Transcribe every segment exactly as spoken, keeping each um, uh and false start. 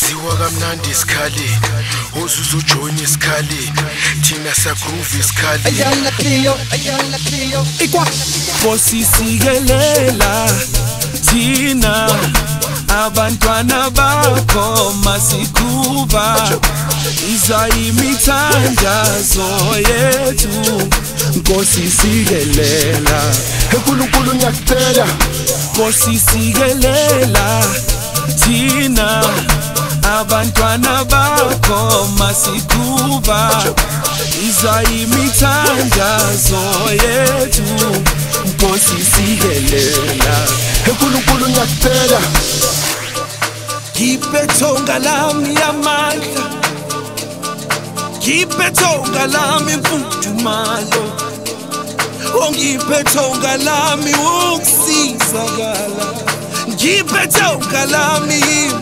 Saziwa kamnandi isikhaleni, ozuzu join isikhaleni, thina sagroove isikhaleni. Ayala Clio, ayala Clio, ikwa Bosisikelela thina abantwana bakho masikuba iza imithandazo yethu Nkosisikelela enkulunkulu ngiyakucela Bosisikelela thina abantwana bakho masikuba iza imithandazo yethu Nkosisikelela enkulunkulu ngiyakucela Khiphe thonga lami yamandla Khiphe thonga lami mfudumalo Ongiphe thonga lami ukusizakala Khiphe thonga lami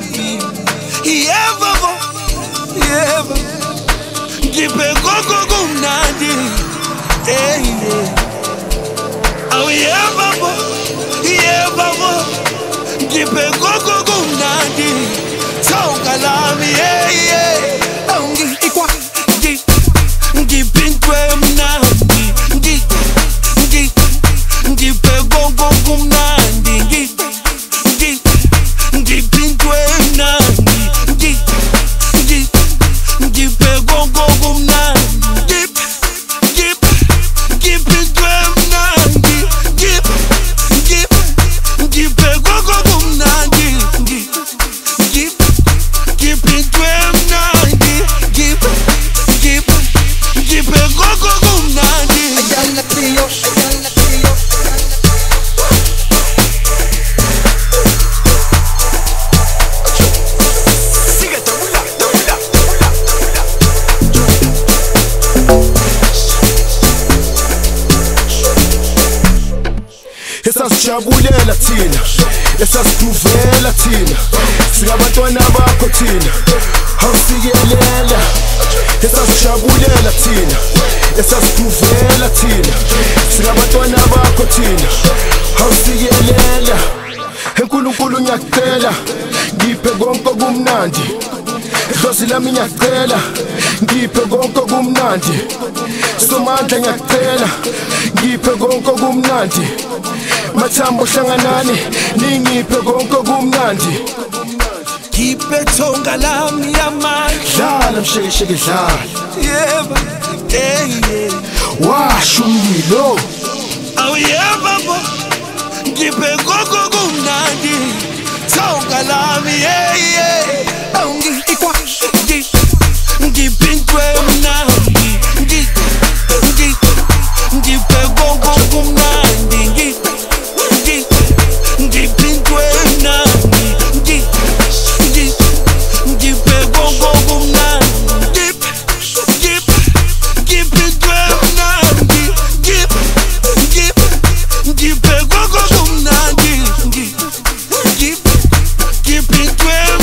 yeva bo yeva Khiphe gogo kumnandi eh awu yeva bo yeva bo Khiphe gogo kumnandi thonga lami yeah yeah ongi ikwa ngi ngipintwe mnandi ngi ngi ngiphe gogo kumnandi ngi ngi ngipintwe mnandi ngi ngi ngiphe gogo kumnandi ngi ngi ngipintwe mnandi ngi ngi ngiphe gogo kumnandi ngi ngi ngipintwe mnandi ngi ngi ngiphe gogo kumnandi ayala Clio, ayala Clio. Esasijabulela thina, esasigruvela thina, singabantwana bakho thina, awusikelela. Esasijabulela thina, esasigruvela thina, singabantwana bakho thina, awusikelela. Enkulunkulu ngiyakucela, ngiphe konke okumnandi, idlozi lami ngiyakucela, ngiphe konke okumnandi, Somandla ngiyakucela, ngiphe konke okumnandi, Mathambo hlanganani, ningiphe konke okumnandi. Khiphe thonga lami yamandla Dlala mshekesheke dlala, yeva eh yeah washa umlilo. awu yeva bo ngiphe gogo kumnandi thonga lami yeah yeah ongi ikwa ngi ngipintwe mnandi ngi ngi ngiphe gogo kumnandi ngi ngi ngipintwe mnandi ngi ngi ngiphe gogo kumnandi ngi ngipintwe mnandi ngi ngi ngiphe gogo kumnandi ngi ngi ngipintwe